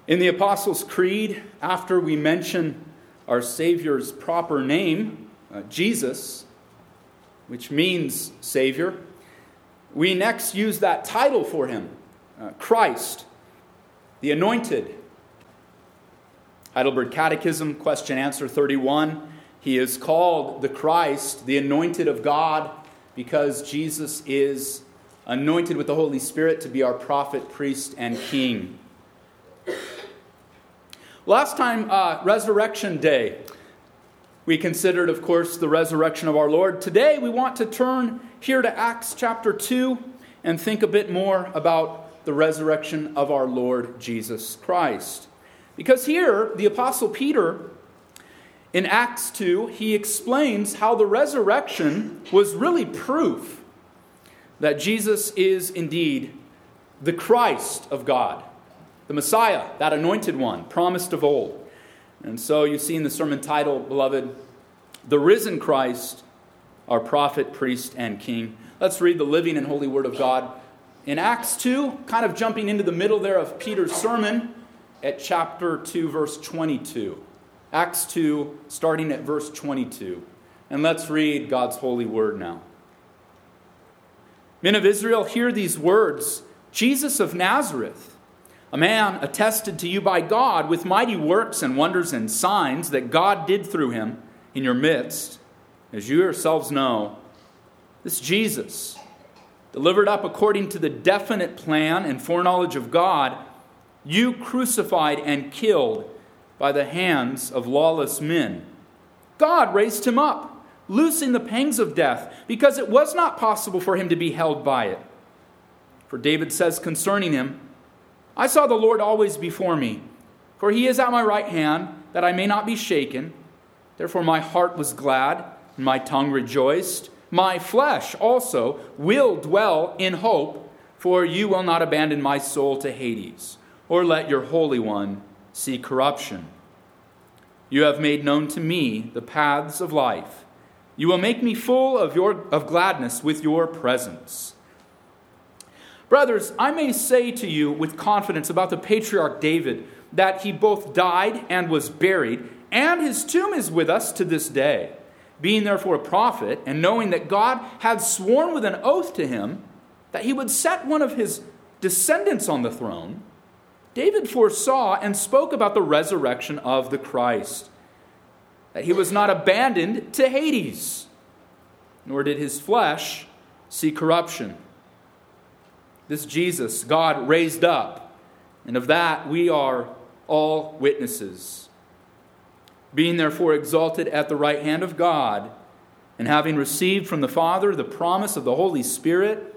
In the Apostles' Creed, after we mention our Savior's proper name, Jesus, which means Savior, we next use that title for him, Christ, the Anointed. Heidelberg Catechism, question answer 31. He is called the Christ, the Anointed of God, because Jesus is anointed with the Holy Spirit to be our prophet, priest, and king. Last time, Resurrection Day, we considered, of course, the resurrection of our Lord. Today, we want to turn here to Acts chapter 2 and think a bit more about the resurrection of our Lord Jesus Christ. Because here, the Apostle Peter, in Acts 2, he explains how the resurrection was really proof that Jesus is indeed the Christ of God, the Messiah, that anointed one, promised of old. And so you see in the sermon title, beloved, The Risen Christ, our prophet, priest, and king. Let's read the living and holy word of God. In Acts 2, kind of jumping into the middle there of Peter's sermon at chapter 2, verse 22. Acts 2, starting at verse 22. And let's read God's holy word now. Men of Israel, hear these words. Jesus of Nazareth, a man attested to you by God with mighty works and wonders and signs that God did through him in your midst, as you yourselves know. This Jesus, delivered up according to the definite plan and foreknowledge of God, you crucified and killed by the hands of lawless men. God raised him up, loosing the pangs of death, because it was not possible for him to be held by it. For David says concerning him, I saw the Lord always before me, for he is at my right hand, that I may not be shaken. Therefore my heart was glad, and my tongue rejoiced. My flesh also will dwell in hope, for you will not abandon my soul to Hades, or let your Holy One see corruption. You have made known to me the paths of life. You will make me full of gladness with your presence. Brothers, I may say to you with confidence about the patriarch David that he both died and was buried, and his tomb is with us to this day. Being therefore a prophet, and knowing that God had sworn with an oath to him that he would set one of his descendants on the throne, David foresaw and spoke about the resurrection of the Christ, that he was not abandoned to Hades, nor did his flesh see corruption. This Jesus God raised up, and of that we are all witnesses. Being therefore exalted at the right hand of God, and having received from the Father the promise of the Holy Spirit,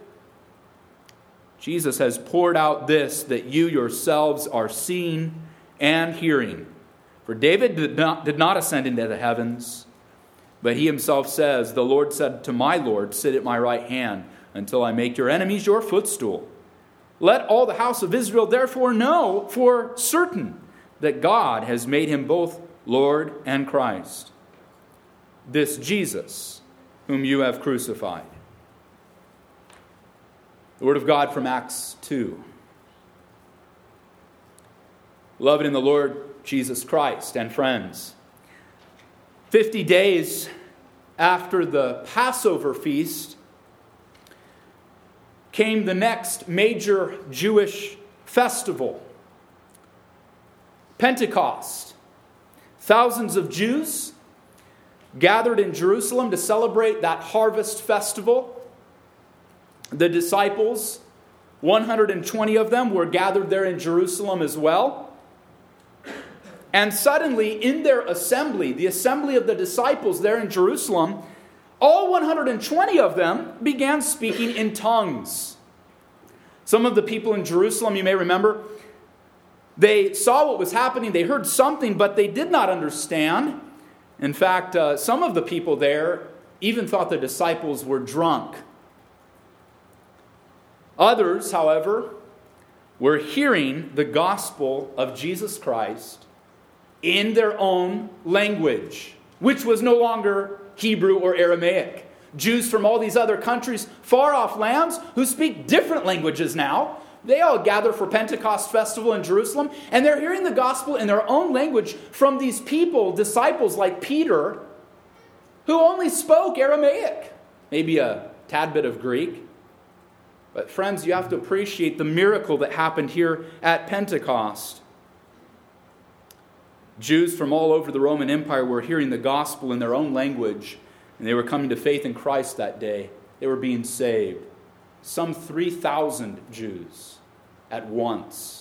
Jesus has poured out this that you yourselves are seeing and hearing. For David did not ascend into the heavens, but he himself says, the Lord said to my Lord, sit at my right hand, until I make your enemies your footstool. Let all the house of Israel therefore know for certain that God has made him both Lord and Christ, this Jesus whom you have crucified. The word of God from Acts 2. Beloved in the Lord Jesus Christ and friends, 50 days after the Passover feast came the next major Jewish festival, Pentecost. Thousands of Jews gathered in Jerusalem to celebrate that harvest festival. The disciples, 120 of them, were gathered there in Jerusalem as well. And suddenly, in their assembly, the assembly of the disciples there in Jerusalem, all 120 of them began speaking in tongues. Some of the people in Jerusalem, you may remember, they saw what was happening, they heard something, but they did not understand. In fact, some of the people there even thought the disciples were drunk. Others, however, were hearing the gospel of Jesus Christ in their own language, which was no longer Hebrew or Aramaic. Jews from all these other countries, far off lands, who speak different languages now, They all gather for Pentecost festival in Jerusalem, and they're hearing the gospel in their own language from these people, disciples like Peter, who only spoke Aramaic, maybe a tad bit of Greek. But friends, you have to appreciate the miracle that happened here at Pentecost. Jews from all over the Roman Empire were hearing the gospel in their own language, and they were coming to faith in Christ that day. They were being saved. Some 3,000 Jews at once.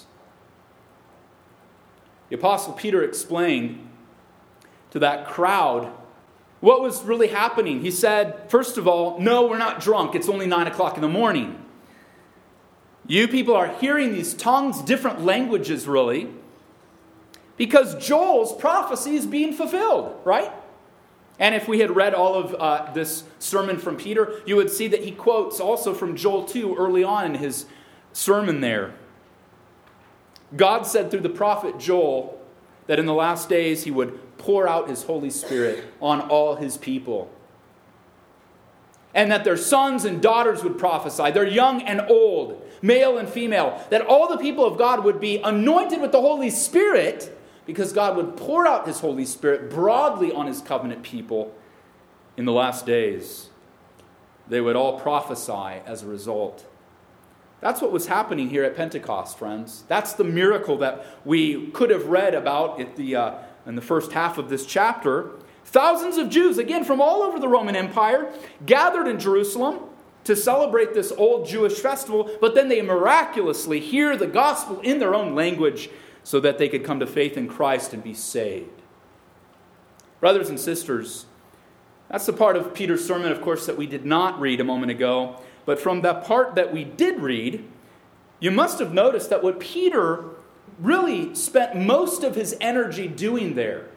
The Apostle Peter explained to that crowd what was really happening. He said, first of all, no, we're not drunk. It's only 9 o'clock in the morning. You people are hearing these tongues, different languages really, because Joel's prophecy is being fulfilled, right? And if we had read all of this sermon from Peter, you would see that he quotes also from Joel 2 early on in his sermon there. God said through the prophet Joel that in the last days he would pour out his Holy Spirit on all his people. And that their sons and daughters would prophesy, their young and old, male and female, that all the people of God would be anointed with the Holy Spirit, because God would pour out his Holy Spirit broadly on his covenant people in the last days. They would all prophesy as a result. That's what was happening here at Pentecost, friends. That's the miracle that we could have read about in the first half of this chapter. Thousands of Jews, again from all over the Roman Empire, gathered in Jerusalem to celebrate this old Jewish festival, but then they miraculously hear the gospel in their own language so that they could come to faith in Christ and be saved. Brothers and sisters, that's the part of Peter's sermon, of course, that we did not read a moment ago. But from that part that we did read, you must have noticed that what Peter really spent most of his energy doing there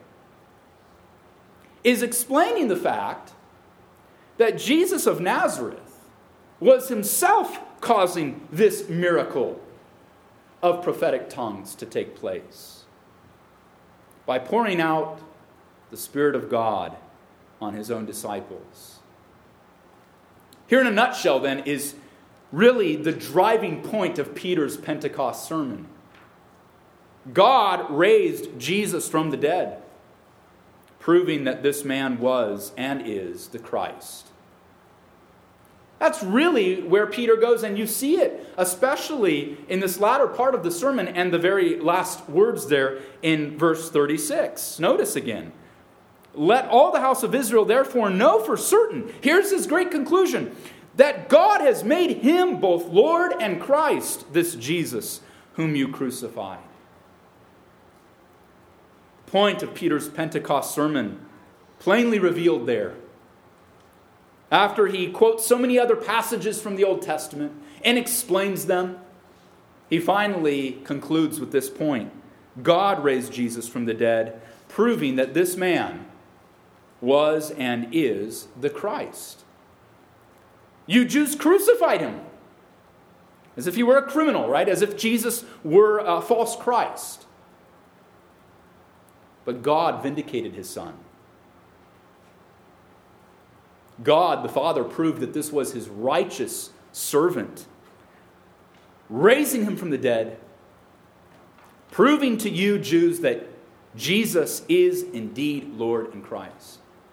is explaining the fact that Jesus of Nazareth was himself causing this miracle of prophetic tongues to take place by pouring out the Spirit of God on his own disciples. Here in a nutshell, then, is really the driving point of Peter's Pentecost sermon. God raised Jesus from the dead, proving that this man was and is the Christ. That's really where Peter goes, and you see it, especially in this latter part of the sermon and the very last words there in verse 36. Notice again. Let all the house of Israel therefore know for certain, here's his great conclusion, that God has made him both Lord and Christ, this Jesus whom you crucified. The point of Peter's Pentecost sermon plainly revealed there. After he quotes so many other passages from the Old Testament and explains them, he finally concludes with this point. God raised Jesus from the dead, proving that this man was and is the Christ. You Jews crucified him as if he were a criminal, right? As if Jesus were a false Christ. But God vindicated his Son. God, the Father, proved that this was his righteous servant, raising him from the dead, proving to you Jews that Jesus is indeed Lord and Christ.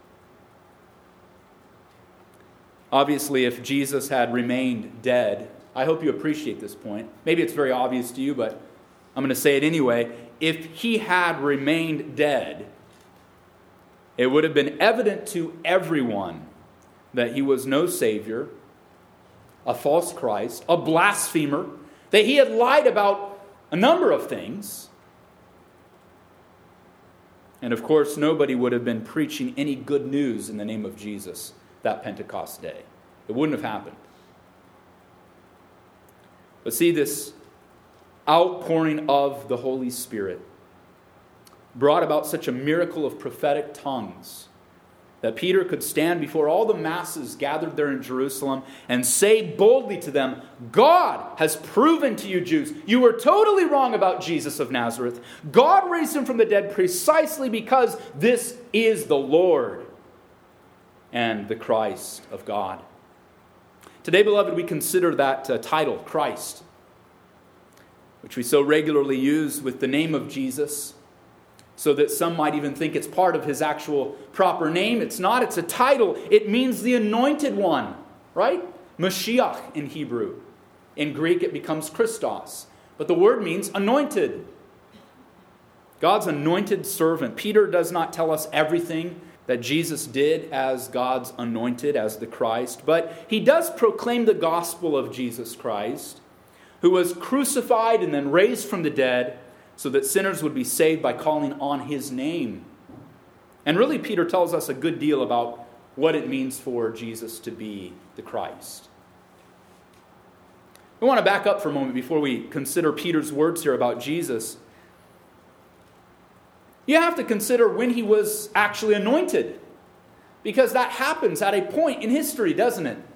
Obviously, if Jesus had remained dead, I hope you appreciate this point. Maybe it's very obvious to you, but I'm going to say it anyway. If he had remained dead, it would have been evident to everyone that he was no Savior, a false Christ, a blasphemer, that he had lied about a number of things. And of course, nobody would have been preaching any good news in the name of Jesus that Pentecost day. It wouldn't have happened. But see, this outpouring of the Holy Spirit brought about such a miracle of prophetic tongues that Peter could stand before all the masses gathered there in Jerusalem and say boldly to them, God has proven to you Jews, you were totally wrong about Jesus of Nazareth. God raised him from the dead precisely because this is the Lord and the Christ of God. Today, beloved, we consider that title, Christ. which we so regularly use with the name of Jesus, so that some might even think it's part of his actual proper name. It's not. It's a title. It means the anointed one, right? Mashiach in Hebrew. In Greek, it becomes Christos. But the word means anointed. God's anointed servant. Peter does not tell us everything that Jesus did as God's anointed, as the Christ, but he does proclaim the gospel of Jesus Christ, who was crucified and then raised from the dead so that sinners would be saved by calling on his name. And really, Peter tells us a good deal about what it means for Jesus to be the Christ. We want to back up for a moment before we consider Peter's words here about Jesus. You have to consider when he was actually anointed, because that happens at a point in history, doesn't it?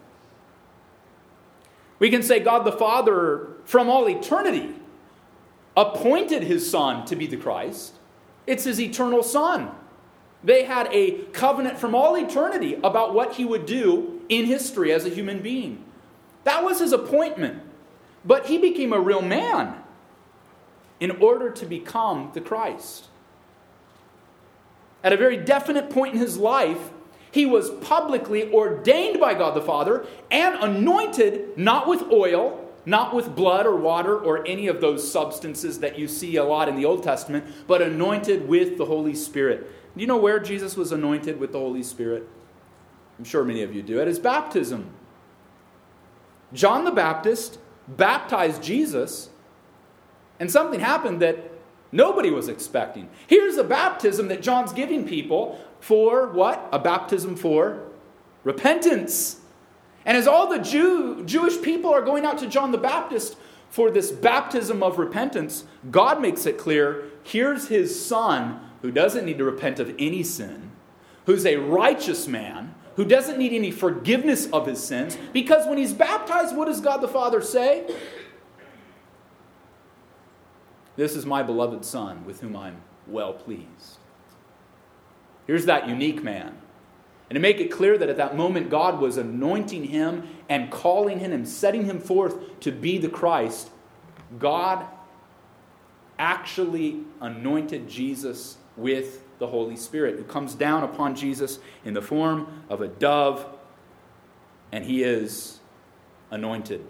We can say God the Father, from all eternity, appointed his Son to be the Christ. It's his eternal Son. They had a covenant from all eternity about what he would do in history as a human being. That was his appointment. But he became a real man in order to become the Christ. At a very definite point in his life, he was publicly ordained by God the Father and anointed, not with oil, not with blood or water or any of those substances that you see a lot in the Old Testament, but anointed with the Holy Spirit. Do you know where Jesus was anointed with the Holy Spirit? I'm sure many of you do. At his baptism. John the Baptist baptized Jesus, and something happened that nobody was expecting. Here's a baptism that John's giving people for what? A baptism for repentance. And as all the Jewish people are going out to John the Baptist for this baptism of repentance, God makes it clear, here's his Son who doesn't need to repent of any sin, who's a righteous man, who doesn't need any forgiveness of his sins, because when he's baptized, what does God the Father say? This is my beloved Son, with whom I'm well pleased. Here's that unique man. And to make it clear that at that moment God was anointing him and calling him and setting him forth to be the Christ, God actually anointed Jesus with the Holy Spirit, who comes down upon Jesus in the form of a dove, and he is anointed.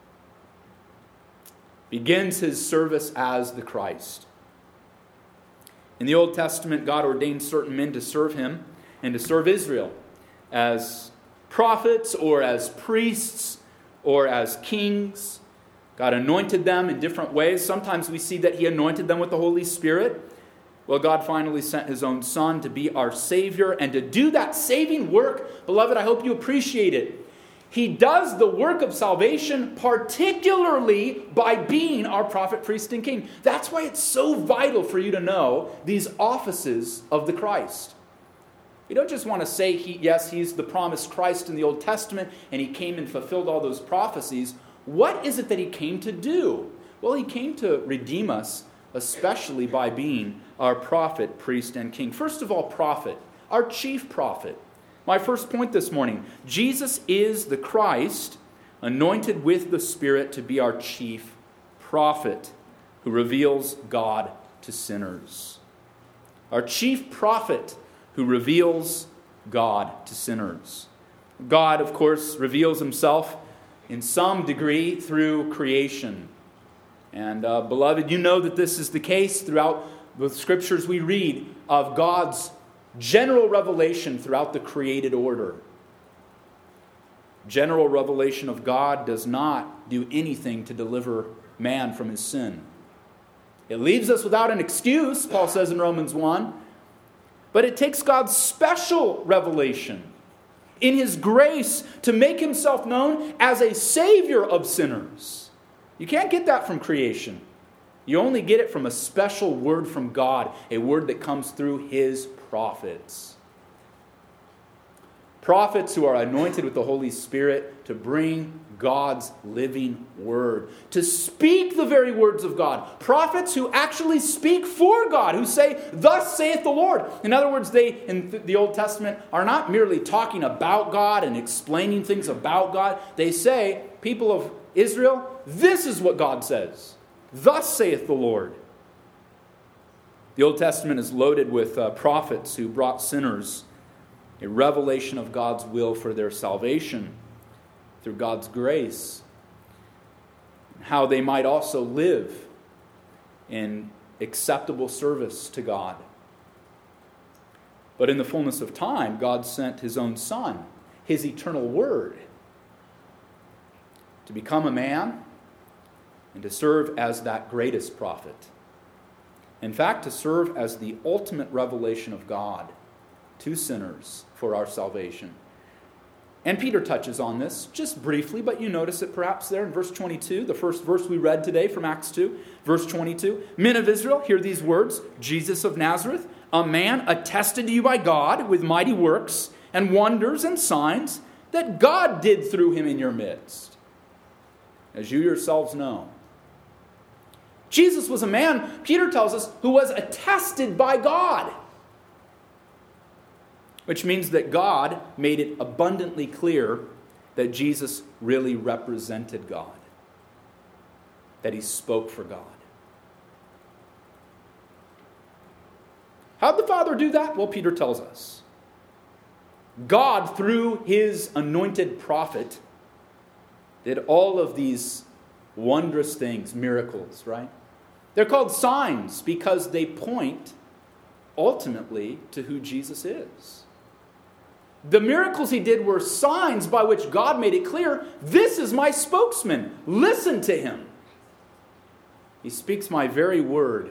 Begins his service as the Christ. In the Old Testament, God ordained certain men to serve him and to serve Israel as prophets or as priests or as kings. God anointed them in different ways. Sometimes we see that he anointed them with the Holy Spirit. Well, God finally sent his own Son to be our Savior and to do that saving work. Beloved, I hope you appreciate it. He does the work of salvation particularly by being our prophet, priest, and king. That's why it's so vital for you to know these offices of the Christ. We don't just want to say, yes, he's the promised Christ in the Old Testament, and he came and fulfilled all those prophecies. What is it that he came to do? Well, he came to redeem us, especially by being our prophet, priest, and king. First of all, prophet, our chief prophet. My first point this morning, Jesus is the Christ, anointed with the Spirit to be our chief prophet, who reveals God to sinners. Our chief prophet who reveals God to sinners. God, of course, reveals himself in some degree through creation. And beloved, you know that this is the case throughout the scriptures we read of God's general revelation throughout the created order. General revelation of God does not do anything to deliver man from his sin. It leaves us without an excuse, Paul says in Romans 1, but it takes God's special revelation in his grace to make himself known as a Savior of sinners. You can't get that from creation. You only get it from a special word from God, a word that comes through his prophets. Prophets who are anointed with the Holy Spirit to bring God's living word, to speak the very words of God. Prophets who actually speak for God, who say, "Thus saith the Lord." In other words, they, in the Old Testament, are not merely talking about God and explaining things about God. They say, people of Israel, this is what God says. Thus saith the Lord. The Old Testament is loaded with prophets who brought sinners a revelation of God's will for their salvation through God's grace, how they might also live in acceptable service to God. But in the fullness of time, God sent his own Son, his eternal Word, to become a man and to serve as that greatest prophet. In fact, to serve as the ultimate revelation of God to sinners for our salvation. And Peter touches on this just briefly, but you notice it perhaps there in verse 22, the first verse we read today from Acts 2, verse 22. Men of Israel, hear these words, Jesus of Nazareth, a man attested to you by God with mighty works and wonders and signs that God did through him in your midst, as you yourselves know. Jesus was a man, Peter tells us, who was attested by God, which means that God made it abundantly clear that Jesus really represented God, that he spoke for God. How did the Father do that? Well, Peter tells us. God, through his anointed prophet, did all of these wondrous things, miracles, right? They're called signs because they point ultimately to who Jesus is. The miracles he did were signs by which God made it clear, this is my spokesman. Listen to him. He speaks my very word.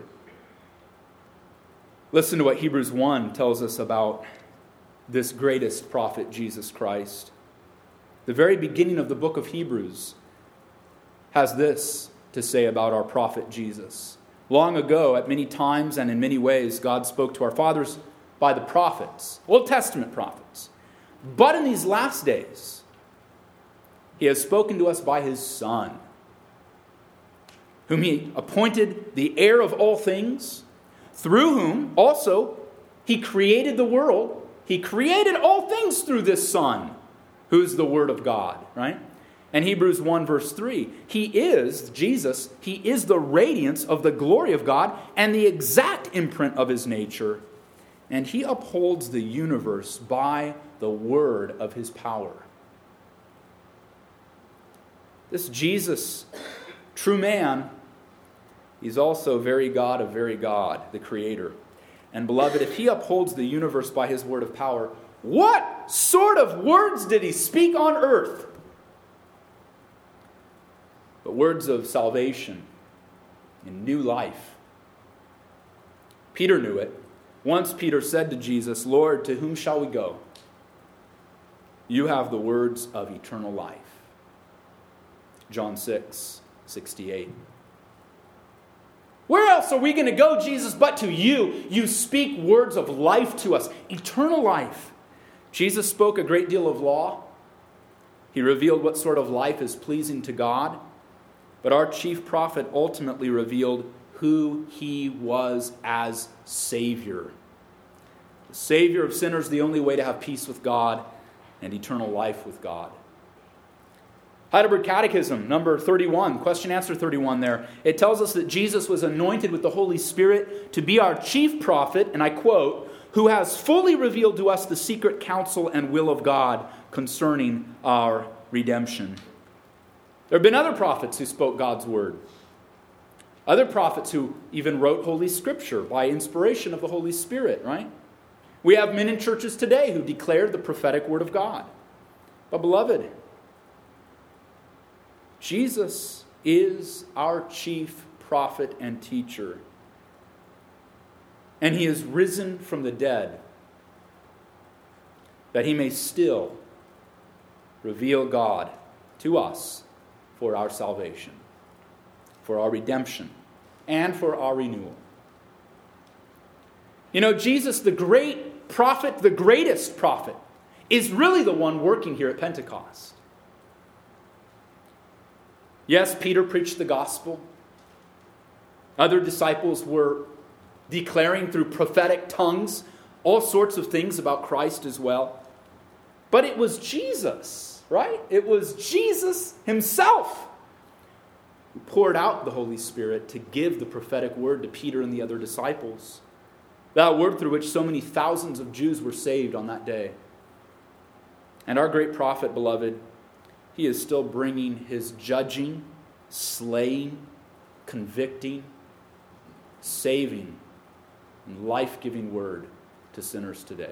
Listen to what Hebrews 1 tells us about this greatest prophet, Jesus Christ. The very beginning of the book of Hebrews has this to say about our prophet Jesus. Long ago, at many times and in many ways, God spoke to our fathers by the prophets, Old Testament prophets. But in these last days, he has spoken to us by his Son, whom he appointed the heir of all things, through whom also he created the world. He created all things through this Son, who is the Word of God, right? And Hebrews 1 verse 3, he is, Jesus, he is the radiance of the glory of God and the exact imprint of his nature. And he upholds the universe by the word of his power. This Jesus, true man, he's also very God of very God, the Creator. And beloved, if he upholds the universe by his word of power, what sort of words did he speak on earth? But words of salvation and new life. Peter knew it. Once Peter said to Jesus, Lord, to whom shall we go? You have the words of eternal life. John 6:68. Where else are we going to go, Jesus, but to you? You speak words of life to us, eternal life. Jesus spoke a great deal of law. He revealed what sort of life is pleasing to God. But our chief prophet ultimately revealed who he was as Savior. The Savior of sinners, the only way to have peace with God and eternal life with God. Heidelberg Catechism, number 31, question answer 31 there. It tells us that Jesus was anointed with the Holy Spirit to be our chief prophet, and I quote, who has fully revealed to us the secret counsel and will of God concerning our redemption. There have been other prophets who spoke God's word. Other prophets who even wrote Holy Scripture by inspiration of the Holy Spirit, right? We have men in churches today who declared the prophetic word of God. But beloved, Jesus is our chief prophet and teacher. And he is risen from the dead that he may still reveal God to us for our salvation, for our redemption, and for our renewal. You know, Jesus, the great prophet, the greatest prophet, is really the one working here at Pentecost. Yes, Peter preached the gospel. Other disciples were declaring through prophetic tongues all sorts of things about Christ as well. But it was Jesus, right? It was Jesus himself who poured out the Holy Spirit to give the prophetic word to Peter and the other disciples. That word through which so many thousands of Jews were saved on that day. And our great prophet, beloved, he is still bringing his judging, slaying, convicting, saving, and life-giving word to sinners today.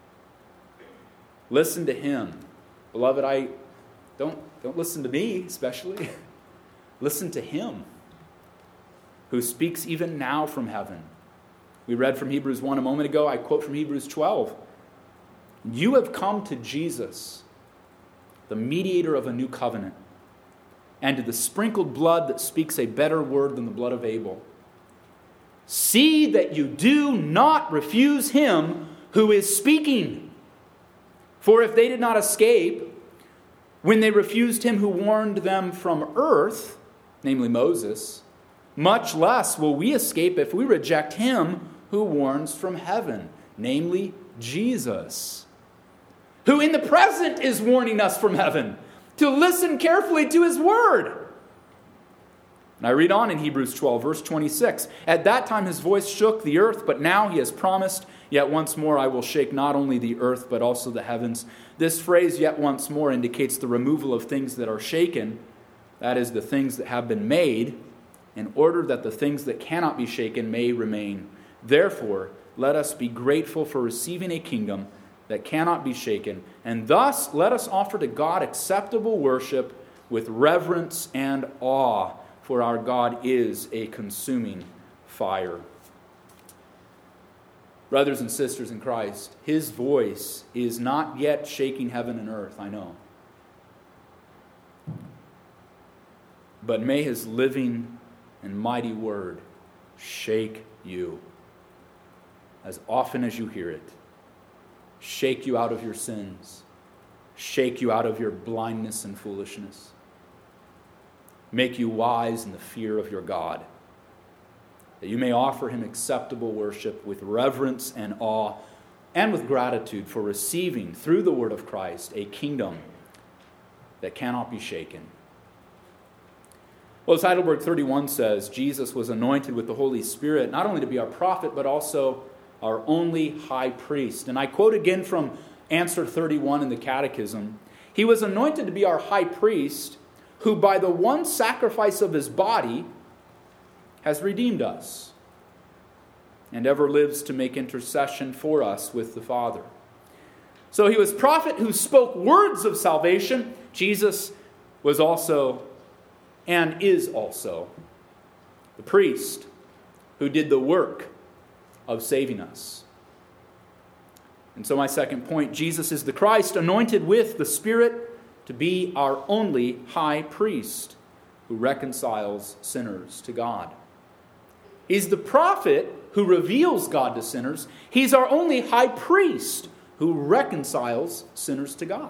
Listen to him. Beloved, don't listen to me especially. Listen to him who speaks even now from heaven. We read from Hebrews 1 a moment ago. I quote from Hebrews 12. You have come to Jesus, the mediator of a new covenant, and to the sprinkled blood that speaks a better word than the blood of Abel. See that you do not refuse him who is speaking. For if they did not escape when they refused him who warned them from earth, namely Moses, much less will we escape if we reject him who warns from heaven, namely Jesus, who in the present is warning us from heaven to listen carefully to his word. And I read on in Hebrews 12, verse 26. At that time his voice shook the earth, but now he has promised, yet once more I will shake not only the earth, but also the heavens. This phrase, yet once more, indicates the removal of things that are shaken, that is, the things that have been made, in order that the things that cannot be shaken may remain. Therefore, let us be grateful for receiving a kingdom that cannot be shaken, and thus let us offer to God acceptable worship with reverence and awe, for our God is a consuming fire. Brothers and sisters in Christ, his voice is not yet shaking heaven and earth, I know. But may his living and mighty word shake you as often as you hear it. Shake you out of your sins. Shake you out of your blindness and foolishness. Make you wise in the fear of your God, that you may offer him acceptable worship with reverence and awe and with gratitude for receiving through the word of Christ a kingdom that cannot be shaken. Well, as Heidelberg 31 says, Jesus was anointed with the Holy Spirit not only to be our prophet, but also our only high priest. And I quote again from Answer 31 in the Catechism. He was anointed to be our high priest, who by the one sacrifice of his body has redeemed us and ever lives to make intercession for us with the Father. So he was prophet who spoke words of salvation. Jesus was also and is also the priest who did the work of saving us. And so my second point, Jesus is the Christ anointed with the Spirit to be our only high priest who reconciles sinners to God. He's the prophet who reveals God to sinners. He's our only high priest who reconciles sinners to God.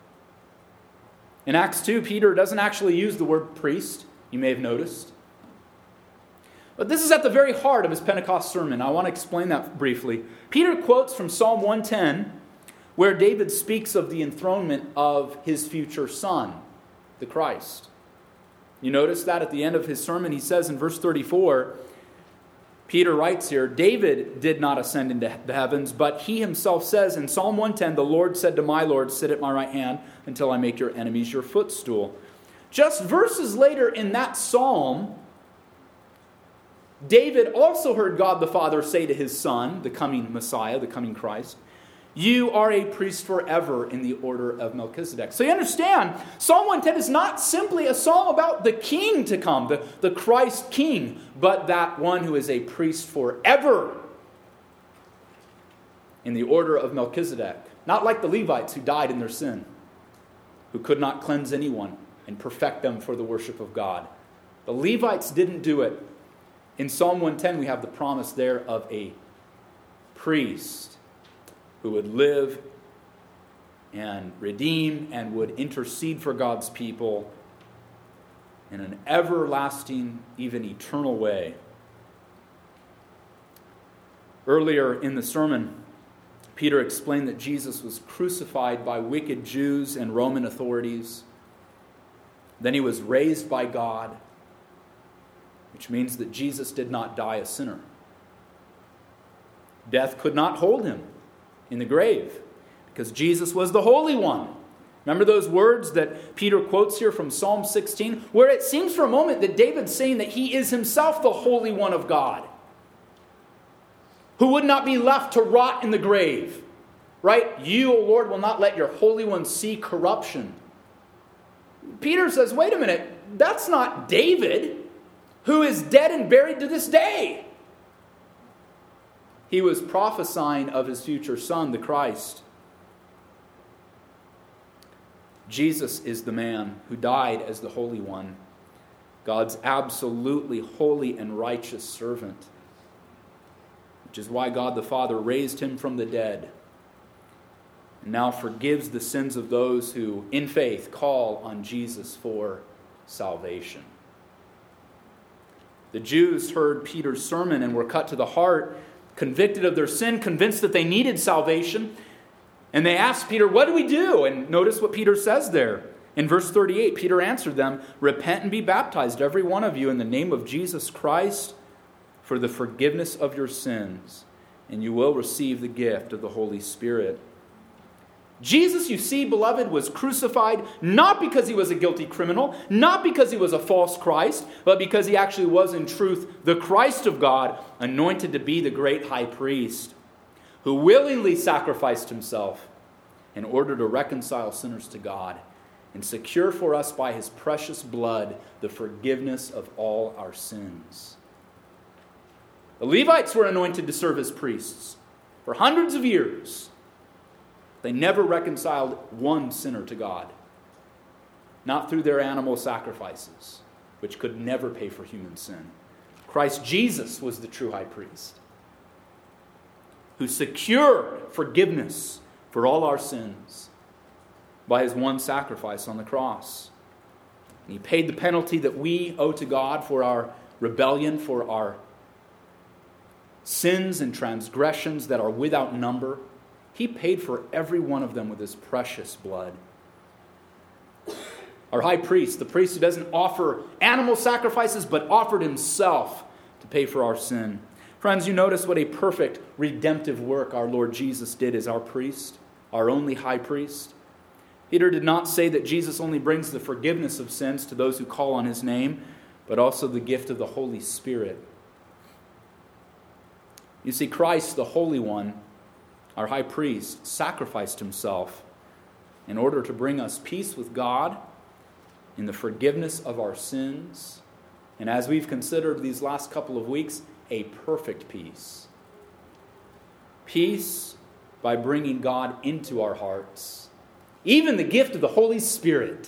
In Acts 2, Peter doesn't actually use the word priest, you may have noticed. But this is at the very heart of his Pentecost sermon. I want to explain that briefly. Peter quotes from Psalm 110, where David speaks of the enthronement of his future son, the Christ. You notice that at the end of his sermon, he says in verse 34, Peter writes here, David did not ascend into the heavens, but he himself says in Psalm 110, the Lord said to my Lord, sit at my right hand until I make your enemies your footstool. Just verses later in that psalm, David also heard God the Father say to his Son, the coming Messiah, the coming Christ, you are a priest forever in the order of Melchizedek. So you understand, Psalm 110 is not simply a psalm about the king to come, the Christ king, but that one who is a priest forever in the order of Melchizedek. Not like the Levites who died in their sin, who could not cleanse anyone and perfect them for the worship of God. The Levites didn't do it. In Psalm 110, we have the promise there of a priest who would live and redeem and would intercede for God's people in an everlasting, even eternal way. Earlier in the sermon, Peter explained that Jesus was crucified by wicked Jews and Roman authorities. Then he was raised by God. which means that Jesus did not die a sinner. Death could not hold him in the grave because Jesus was the Holy One. Remember those words that Peter quotes here from Psalm 16, where it seems for a moment that David's saying that he is himself the Holy One of God, who would not be left to rot in the grave. Right? You, O Lord, will not let your Holy One see corruption. Peter says, wait a minute, that's not David, who is dead and buried to this day. He was prophesying of his future son, the Christ. Jesus is the man who died as the Holy One, God's absolutely holy and righteous servant, which is why God the Father raised him from the dead and now forgives the sins of those who, in faith, call on Jesus for salvation. The Jews heard Peter's sermon and were cut to the heart, convicted of their sin, convinced that they needed salvation. And they asked Peter, what do we do? And notice what Peter says there. In verse 38, Peter answered them, repent and be baptized, every one of you, in the name of Jesus Christ, for the forgiveness of your sins, and you will receive the gift of the Holy Spirit. Jesus, you see, beloved, was crucified not because he was a guilty criminal, not because he was a false Christ, but because he actually was in truth the Christ of God, anointed to be the great high priest, who willingly sacrificed himself in order to reconcile sinners to God and secure for us by his precious blood the forgiveness of all our sins. The Levites were anointed to serve as priests for hundreds of years. They never reconciled one sinner to God, not through their animal sacrifices, which could never pay for human sin. Christ Jesus was the true high priest, who secured forgiveness for all our sins by his one sacrifice on the cross. And he paid the penalty that we owe to God for our rebellion, for our sins and transgressions that are without number. He paid for every one of them with his precious blood. Our high priest, the priest who doesn't offer animal sacrifices, but offered himself to pay for our sin. Friends, you notice what a perfect redemptive work our Lord Jesus did as our priest, our only high priest. Peter did not say that Jesus only brings the forgiveness of sins to those who call on his name, but also the gift of the Holy Spirit. You see, Christ, the Holy One, our high priest, sacrificed himself in order to bring us peace with God in the forgiveness of our sins, and as we've considered these last couple of weeks, a perfect peace. Peace by bringing God into our hearts. Even the gift of the Holy Spirit.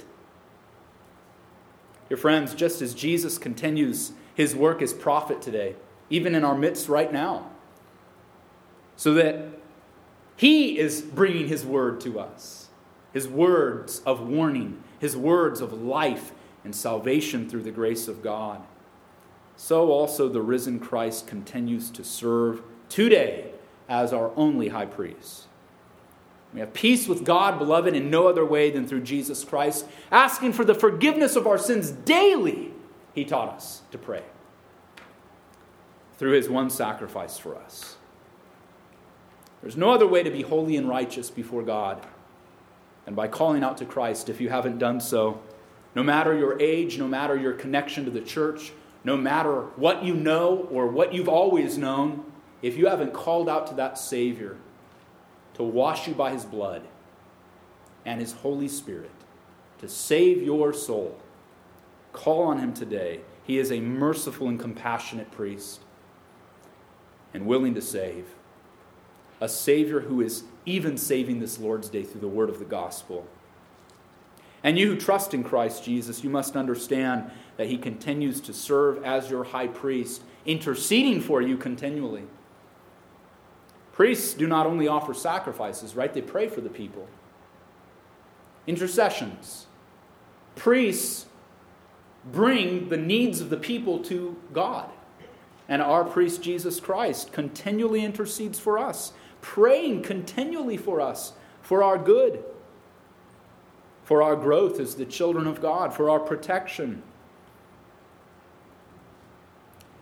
Dear friends, just as Jesus continues his work as prophet today, even in our midst right now, so that he is bringing his word to us, his words of warning, his words of life and salvation through the grace of God. So also the risen Christ continues to serve today as our only high priest. We have peace with God, beloved, in no other way than through Jesus Christ, asking for the forgiveness of our sins daily, he taught us to pray, through his one sacrifice for us. There's no other way to be holy and righteous before God than by calling out to Christ if you haven't done so. No matter your age, no matter your connection to the church, no matter what you know or what you've always known, if you haven't called out to that Savior to wash you by his blood and his Holy Spirit to save your soul, call on him today. He is a merciful and compassionate priest and willing to save. A Savior who is even saving this Lord's Day through the word of the gospel. And you who trust in Christ Jesus, you must understand that he continues to serve as your high priest, interceding for you continually. Priests do not only offer sacrifices, right? They pray for the people. Intercessions. Priests bring the needs of the people to God. And our priest, Jesus Christ, continually intercedes for us, praying continually for us, for our good, for our growth as the children of God, for our protection.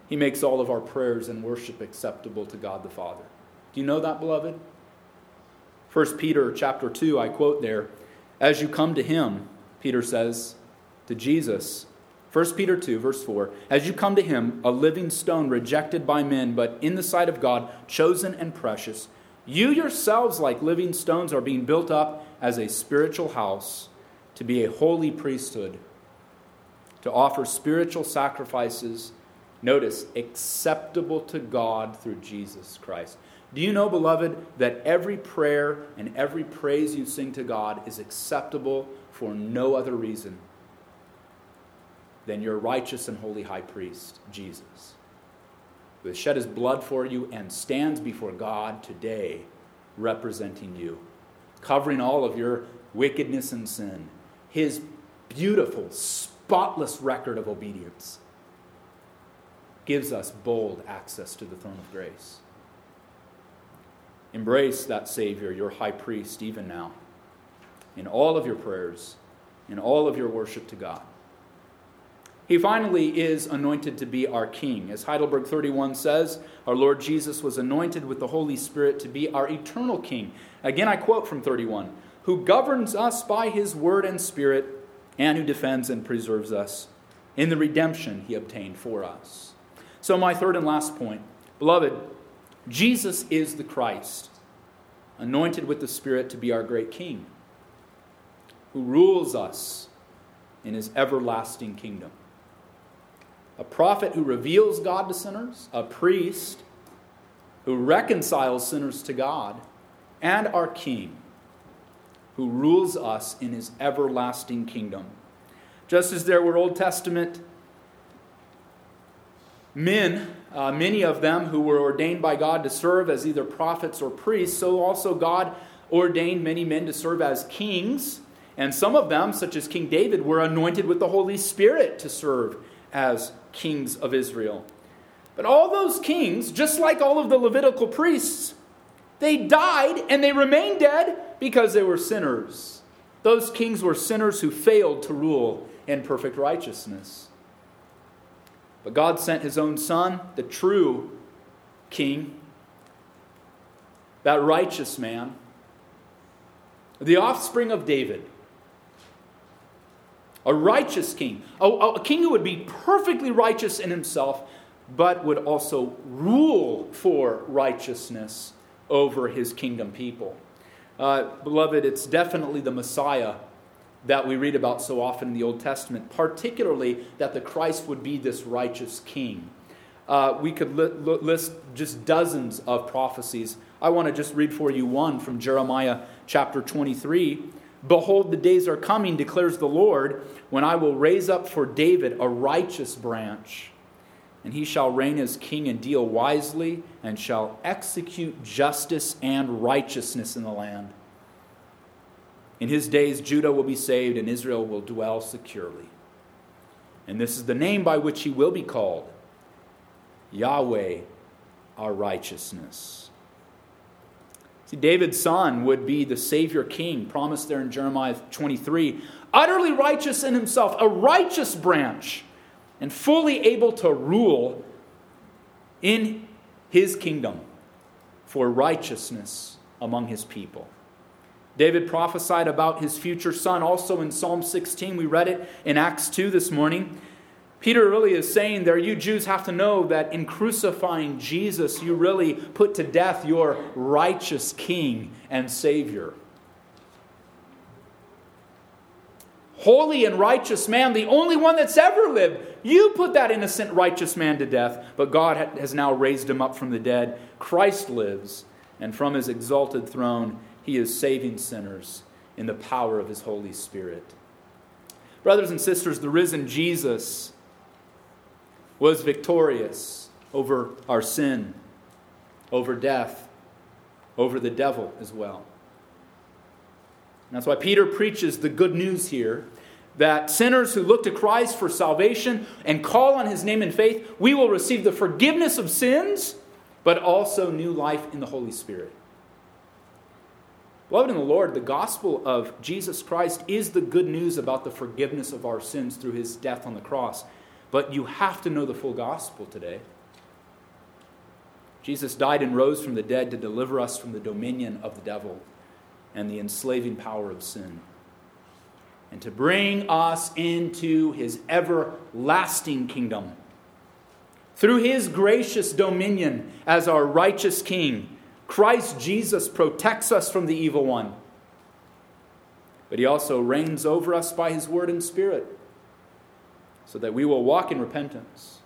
He makes all of our prayers and worship acceptable to God the Father. Do you know that, beloved? 1 Peter chapter 2, I quote there, as you come to him, Peter says to Jesus, 1 Peter 2, verse 4, as you come to him, a living stone rejected by men, but in the sight of God, chosen and precious, you yourselves, like living stones, are being built up as a spiritual house to be a holy priesthood, to offer spiritual sacrifices, notice, acceptable to God through Jesus Christ. Do you know, beloved, that every prayer and every praise you sing to God is acceptable for no other reason than your righteous and holy high priest, Jesus, who has shed his blood for you and stands before God today representing you, covering all of your wickedness and sin. His beautiful, spotless record of obedience gives us bold access to the throne of grace. Embrace that Savior, your high priest, even now, in all of your prayers, in all of your worship to God. He finally is anointed to be our King. As Heidelberg 31 says, our Lord Jesus was anointed with the Holy Spirit to be our eternal King. Again, I quote from 31, who governs us by his word and Spirit, and who defends and preserves us in the redemption he obtained for us. So my third and last point, beloved, Jesus is the Christ, anointed with the Spirit to be our great King, who rules us in his everlasting kingdom. A prophet who reveals God to sinners, a priest who reconciles sinners to God, and our King who rules us in his everlasting kingdom. Just as there were Old Testament men, many of them who were ordained by God to serve as either prophets or priests, so also God ordained many men to serve as kings. And some of them, such as King David, were anointed with the Holy Spirit to serve as kings of Israel. But all those kings, just like all of the Levitical priests, they died and they remained dead because they were sinners. Those kings were sinners who failed to rule in perfect righteousness. But God sent his own Son, the true King, that righteous man, the offspring of David, a righteous king, a king who would be perfectly righteous in himself, but would also rule for righteousness over his kingdom people. Beloved, it's definitely the Messiah that we read about so often in the Old Testament, particularly that the Christ would be this righteous king. We could list just dozens of prophecies. I want to just read for you one from Jeremiah chapter 23. Behold, the days are coming, declares the Lord, when I will raise up for David a righteous branch, and he shall reign as king and deal wisely, and shall execute justice and righteousness in the land. In his days, Judah will be saved, and Israel will dwell securely. And this is the name by which he will be called, Yahweh, our righteousness. See, David's son would be the Savior King, promised there in Jeremiah 23, utterly righteous in himself, a righteous branch, and fully able to rule in his kingdom for righteousness among his people. David prophesied about his future son also in Psalm 16. We read it in Acts 2 this morning. Peter really is saying there, you Jews have to know that in crucifying Jesus, you really put to death your righteous king and Savior. Holy and righteous man, the only one that's ever lived. You put that innocent, righteous man to death, but God has now raised him up from the dead. Christ lives, and from his exalted throne, he is saving sinners in the power of his Holy Spirit. Brothers and sisters, the risen Jesus was victorious over our sin, over death, over the devil as well. And that's why Peter preaches the good news here, that sinners who look to Christ for salvation and call on his name in faith, we will receive the forgiveness of sins, but also new life in the Holy Spirit. Beloved in the Lord, the gospel of Jesus Christ is the good news about the forgiveness of our sins through his death on the cross. But you have to know the full gospel today. Jesus died and rose from the dead to deliver us from the dominion of the devil and the enslaving power of sin, and to bring us into his everlasting kingdom. Through his gracious dominion as our righteous King, Christ Jesus protects us from the evil one. But he also reigns over us by his word and spirit, so that we will walk in repentance.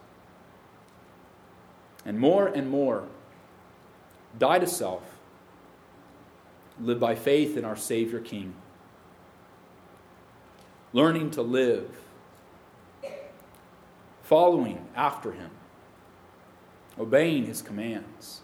And more, die to self, live by faith in our Savior King, learning to live, following after him, obeying his commands,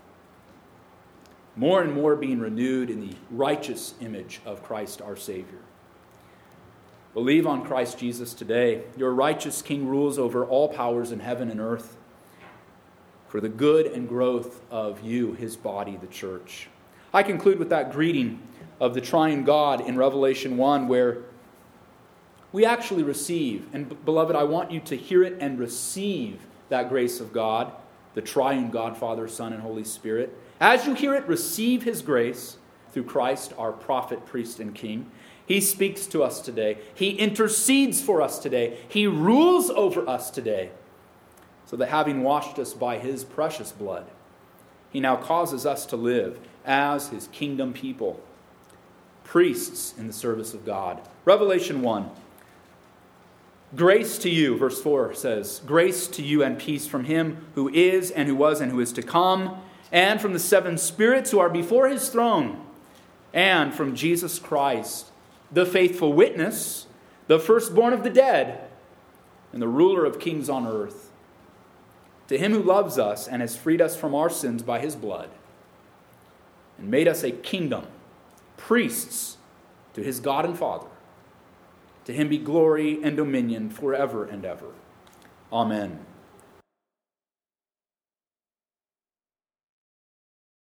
more and more being renewed in the righteous image of Christ our Savior. Believe on Christ Jesus today. Your righteous King rules over all powers in heaven and earth for the good and growth of you, his body, the church. I conclude with that greeting of the triune God in Revelation 1, where we actually receive, and beloved, I want you to hear it and receive that grace of God, the triune God, Father, Son, and Holy Spirit. As you hear it, receive his grace through Christ, our prophet, priest, and king. He speaks to us today. He intercedes for us today. He rules over us today, so that having washed us by his precious blood, he now causes us to live as his kingdom people, priests in the service of God. Revelation 1. Grace to you, verse 4 says, grace to you and peace from him who is and who was and who is to come, and from the seven spirits who are before his throne, and from Jesus Christ, the faithful witness, the firstborn of the dead, and the ruler of kings on earth. To him who loves us and has freed us from our sins by his blood, and made us a kingdom, priests to his God and Father. To him be glory and dominion forever and ever. Amen.